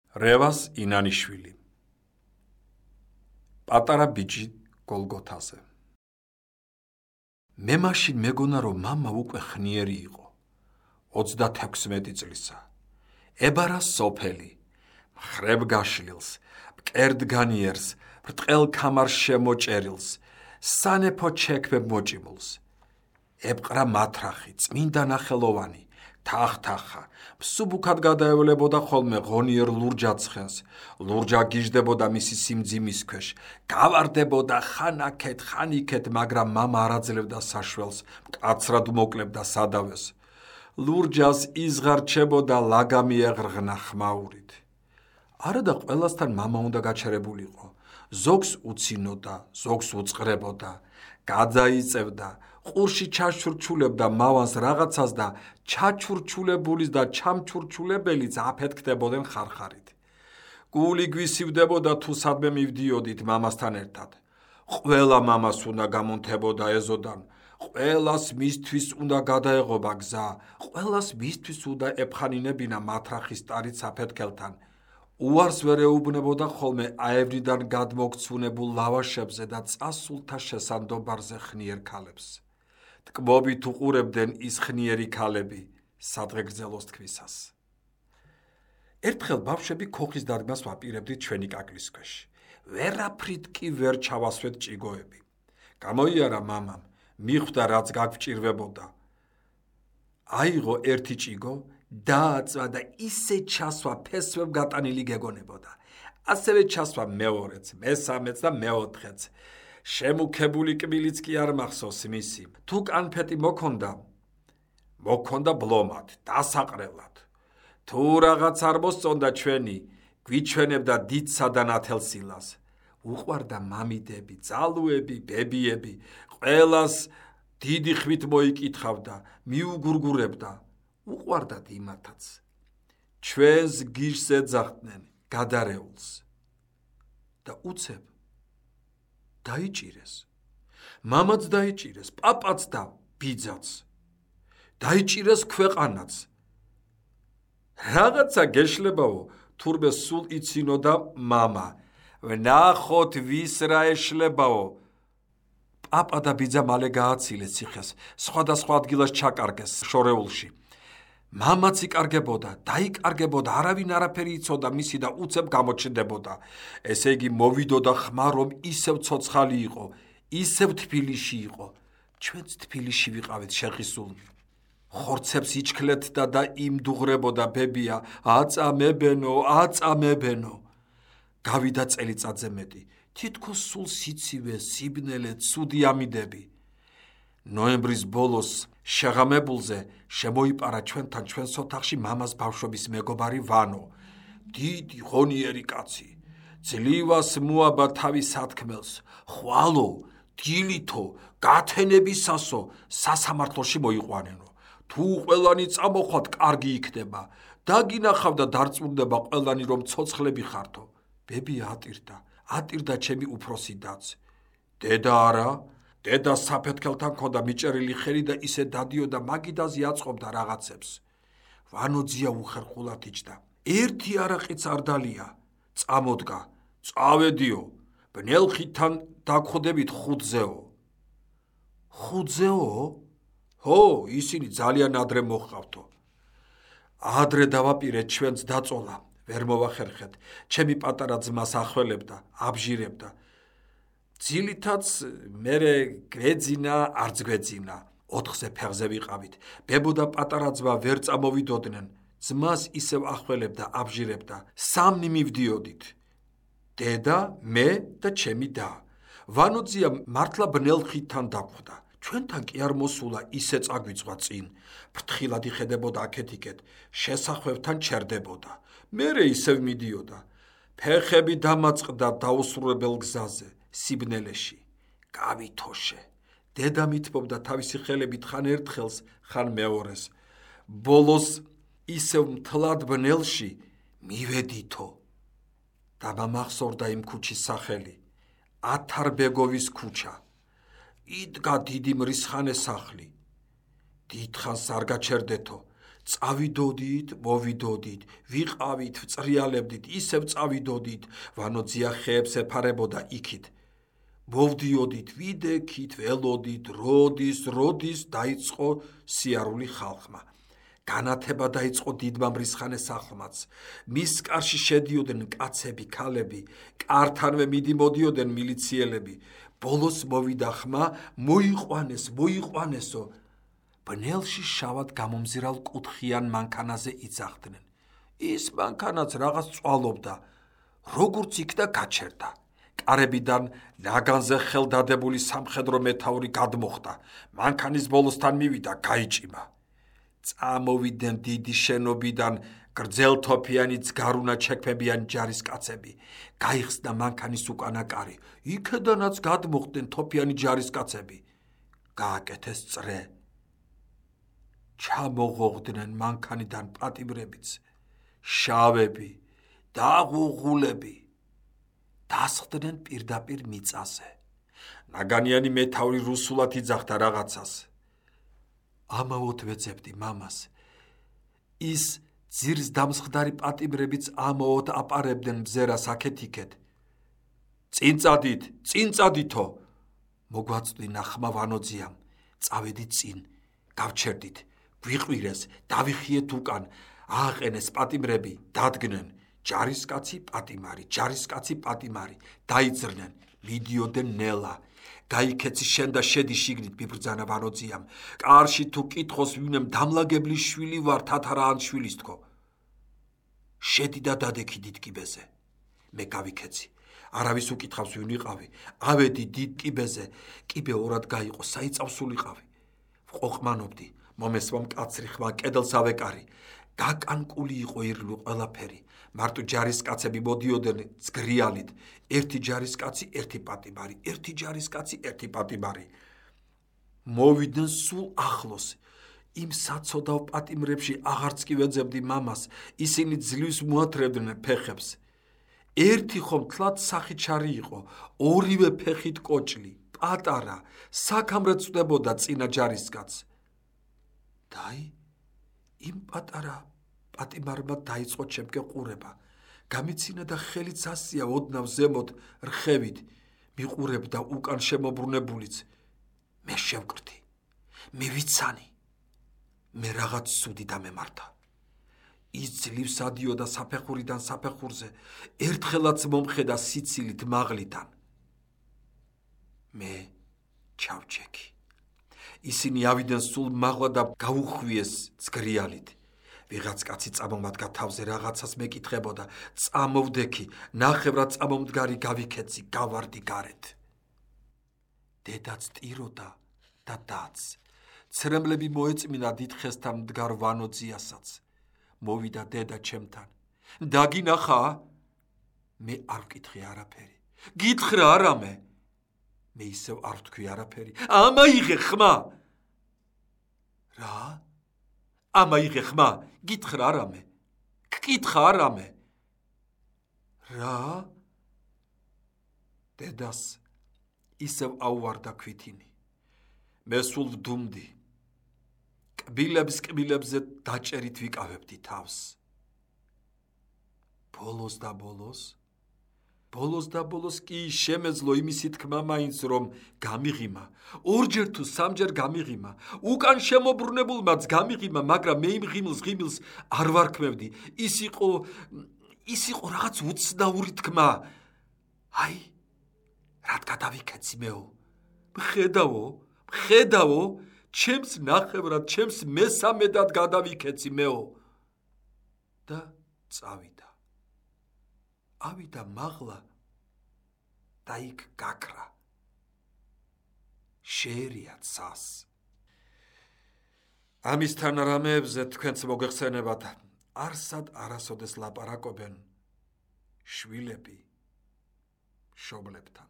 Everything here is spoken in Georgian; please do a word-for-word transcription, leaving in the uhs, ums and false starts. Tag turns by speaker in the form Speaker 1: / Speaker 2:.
Speaker 1: რევას ინანიშვილი. პატარა ბიჭი გოლგოთაზე. მე მაშინ მეგონა რომ მამა უკვე ხნიერი იყო. ოცდათექვსმეტი წლისა. ებარა სოფელი, მხრებ გაშლილს, მკერდგანიერს, ბრტყელ ქამარს შემოჭერილს, სანეფო ჩექმებ მოჭიმულს. ებყრა მათრახი, წმინდა ნახელოვანი, თახთახა, მსუბუქად გადაევლებოდა ხოლმე ღონიერ ლურჯაცხენს, ლურჯა გიჟდებოდა მისი სიმძიმის ქვეშ, გავარდებოდა ხან აქეთ, ხან იქეთ, მაგრამ მამა არ აძლევდა საშველს, მკაცრად უმოკლებდა სადავეს. ლურჯას იზღარჩებოდა ლაგამი ეღრღნა ხმაურით. არადა ყველასთან მამა უნდა გაჩერებულიყო, ზოგს უცინოდა, ზოგს უწყრებოდა, გადაიწევდა, ყურში ჩაშურჩულებდა მავანს რაღაცას და ჩაჩურჩულებულის და ჩამჩურჩულებელიც აფეთქდებოდნენ ხარხარით. გული გვისივდებოდა თუ სადმე მივდიოდით მამასთან ერთად. ყველა მამას უნდა გამონთებოდა ეზოდან, ყველას მისთვის უნდა გადაეღობა გზა, ყველას მისთვის უნდა ეფხანინებინა მათრახის ტარით საფეთქელთან. უარს ვერ ეუბნებოდა ხოლმე აევნიდან გადმოქცუნებულ ლავაშებზე და წასულთა შესანდობარზე ხნიერ ქალებს. ტკბობით უყურებდნენ ის ხნიერი ქალები სადღე გრძელოს თქვისას. ერთხელ ბავშვები ქოხის დადგმას ვაპირებდით ჩვენი კაკლის ქვეშ. ვერაფრით კი ვერ ჩავასვეთ ჭიგოები. გამოიარა მამამ, მიხვდა რაც გაგვჭირვებოდა. აიღო ერთი ჭიგო, დააწვა და ისე ჩასვა ფესვებ გატანილი გეგონებოდა. ასევე ჩასვა მეორეც, მესამეც და მეოთხეც. შემუქებული კბილიც კი არ მახსოვს მისი. თუ კანფეტი მოქონდა, მოქონდა ბლომად, დასაყრელად. თუ რაღაც არ მოსწონდა ჩვენი, გვიჩვენებდა დიდსა და ნათელსილას. უყვარდა მამიდები, ძალუები, ბებიები, ყველას დიდი ხვით მოიკითხავდა, მიუგურგურებდა. უყვარდათ იმათაც. ჩვენს გიშს ეძახდნენ გადარეულს. და უცებ დაიჭირეს. მამაც დაიჭირეს, პაპაც და ბიძაც. დაიჭირეს ქვეყანაც. რაღაცა გეშლებაო, თურმე სულ იცინოდა მამა. ვნახოთ ვის რა ეშლებაო. პაპა და ბიძა მალე გააცილეს ციხეს, სხვადასხვა ადგილას ჩაკარგეს შორეულში. მამაც იკარგებოდა, დაიკარგებოდა, არავინ არაფერი იცოდა მისი და უცებ გამოჩნდებოდა. ესე იგი მოვიდოდა ხმა რომ ისევ ცოცხალი იყო, ისევ თბილისში იყო. ჩვენც თბილისში ვიყავით შეღისულნი. ხორცებს იჩქლეთდა და იმდუღრებოდა ბებია, აწამებენო, აწამებენო. გავიდა წელიწადზე მეტი, თითქოს სულ სიცივე, სიბნელე, ცუდი ამიდები. ნოემბრის ბოლოს შეღამებულზე შემოიპარა ჩვენთან ჩვენს ოთახში მამას ბავშვობის მეგობარი ვანო. დიდი ღონიერი კაცი. ძლივას მოაბა თავის სათქმელს. ხვალო, დილითო, გათენებისასო სასამართლოში მოიყვანენო. თუ ყველანი წამოხვათ, კარგი იქნება. დაგინახავ და დარწმუნდება ყველანი რომ ცოცხლები ხართო. ბებია ატირდა, ატირდა ჩემი უფროსი დაც. დედა არა, დედა საფეთქელთან ქონდა მიჭერილი ხელი და ისე დადიოდა მაგიდაზე აწყობდა რაღაცებს. ვანო ძია უხერხულად იჯდა. ერთი არაყიც არ დალია. წამოდგა, წავედიო, ბნელხიდან დაგხვდებით ხუთზეო. ხუთზეო? ჰო, ისინი ძალიან ადრე მოჰყავთო. ადრე დავაპირეთ ჩვენც დაწოლა, ვერ მოვახერხეთ. ჩემი პატარა ძმას ახველებდა, აბჟირებდა. ძილითაც მერე გვეძინა, არც გვეძინა. ოთხზე ფეხზე ვიყავით. ბებო და პატარა ძმა ვერ წამოვიდოდნენ. ძმას ისევ ახველებდა, აბჟირებდა. სამნი მივდიოდით. დედა, მე და ჩემი და. ვანოძია მართლა ბნელხიდან დაგხვდა. ჩვენთან კი არ მოსულა, ისე წაგვიწყვა წინ. ფრთხილად იხედებოდა აქეთ-იქეთ, შესახვევთან ჩერდებოდა. მერე ისევ მიდიოდა. ფეხები დამაწყდა დაუსრულებელ გზაზე. სიბნელეში. გავითოშე. დედა მithბობდა თავისი ხელებით ხან ერთხელს, ხან მეორეს. ბოლოს ისევ მთლად ბნელში მივედითო. და მომახსოვრდა იმ ქუჩის სახელი. ათარბეგოვის ქუჩა. იდგა დიდი მრისხანე სახლი. დიდხანს არ გაჩერდეთო. წავიდოდით, მოვიდოდით, ვიყავით, ვწრიალებდით, ისევ წავიდოდით, ვანოძია ხეებს ეფარებოდა იქით. მოვდიოდით, ვიდექით, ველოდით, როდის, როდის დაიწყო სიარული ხალხმა. განათება დაიწყო დიდმა მრისხანე სახლმაც. მის კარში შედიოდნენ კაცები, ქალები, კართანვე მიდიმოდიოდნენ მილიციელები. ბოლოს მოვიდა ხმა, მოიყვანეს, მოიყვანესო. ბნელში შავად გამომზირალ კუთხიან მანქანაზე იძახდნენ. ის მანქანაც რაღაც წვალობდა, როგორც იქდა გაჩერდა. კარებიდან ნაგანზე ხელდადებული სამხედრო მეთაური გადმოხდა. მანქანის ბოლოსთან მივიდა, გაიჭიმა. წამოვიდნენ დიდი შენობიდან გრძელთოფიანი ძგარუნა ჩექმებიანი ჯარისკაცები. გაიხსნა მანქანის უკანა კარი. იქედანაც გადმოხდნენ თოფიანი ჯარისკაცები. გააკეთეს წრე. ჩამოღოღდნენ მანქანიდან პატიმრებიც, შავები, დაღუღულები. დასხდნენ პირდაპირ მიწაზე. ნაგანიანი მეთაური რუსულად იძახდა რაღაცას. ამაოდ ვეძებდი მამას. ის ძირს დამსხდარი პატიმრებიც ამაოდ აპარებდნენ მზერას აქეთ-იქეთ. წინ წადით, წინ წადითო. მოგვაწვდინა ხმა ვანოძიამ. წავედით წინ, გავჩერდით, გვიყვირეს, დავიხიეთ უკან, ააყენეს პატიმრები, დადგნენ. ჯარისკაცი პატიმარი, ჯარისკაცი პატიმარი, დაიძრნენ, მიდიოდნენ ნელა. გაიქეცი შენ და შედი შიგნით, მიბრძანა ვანოძიამ. კარში თუ კითხოს ვინმე დამლაგებლის შვილი ვარ, თათარაან შვილის თქო. შედი და დადექი დიდ კიბეზე. მე გავიქეცი. არავის უკითხავს ვინ ვიყავი. ავედი დიდ კიბეზე, კიბე ორად გაიყო, საიწავსულიყავი. ვყოყმანობდი, მომესვა მკაცრი ხმა, კედელს ავეკარი. გაკანკული იყო ირგლი ყველაფერი. მარტო ჯარისკაცები მოდიოდნენ ზგრიალით. ერთი ჯარისკაცი, ერთი პატიმარი, ერთი ჯარისკაცი, ერთი პატიმარი. მოვიდნენ სულ ახლოს. იმ საცოდავ პატიმრებში აღარც კი ვეძებდი მამას, ისინი ძლივს მოათრევდნენ ფეხებს. ერთი ხომ თლად სახიჩარი იყო, ორივე ფეხით კოჭლი, პატარა, საქამრე წვდებოდა წინა ჯარისკაცს. დაი, იმ პატარა პატიმარმა დაიწყო ჩემკენ ყურება. გამიცინა და ხელიც ასია ოდნავ ზემოთ რხევით, მიყურებდა უკან შემობრუნებულიც. მე შევკრდი, მე ვიცანი. მე რაღაც ცუდი დამემართა. ის ძლივს ადიოდა საფეხურიდან საფეხურზე, ერთხელაც მომხედა სიცილით მაღლიდან. მე ჩავჩექი. ისინი ავიდნენ სულ მაღლა და გაუხვიეს ზგრიალით. ვიღაც კაცი წამომადგა თავზე, რაღაცას მეკითხებოდა. წამოვდექი, ნახევრად წამომდგარი გავიქეცი, გავარდი გარეთ. დედაც ტიროდა და დაც. ცრემლები მოეწმინა დიდხესთან მდგარ ვანოძიასაც. მოვიდა დედა ჩემთან. დაგინახა? მე არ ვკითხე არაფერი. გითხრა არამე? მე ისევ არ ვთქვი არაფერი. ამაიღე ხმა. რა? ამაიღე ხმა, გითხრა არამე. გკითხა არამე. რა? დედას ისევ აუვარდა ქვითინი. მე სულ ვდუმდი. კბილებს კბილებზე დაჭერით ვიკავებდი თავს. ბოლოს და ბოლოს, ბოლოს და ბოლოს კი შემეძლო იმისი თქმა მაინც, რომ გამიღიმა. ორჯერ თუ სამჯერ გამიღიმა. უკან შემობრუნებულმაც გამიღიმა, მაგრამ მე იმ ღიმილს ღიმილს არ ვარქმევდი. ის იყო, ის იყო რაღაც უცნაური თქმა. აი, რად გადავიქეცი მეო? მხედავო, მხედავო, ჩემს ნახევრად, ჩემს მესამედად გადავიქეცი მეო. და წავიდა. ავიდა მაღლა და იქ გაქრა. შეერია ცას. ამისთან რამეებზე თქვენც მოგეხსენებათ, არსად არასოდეს ლაპარაკობენ შვილები მშობლებთან.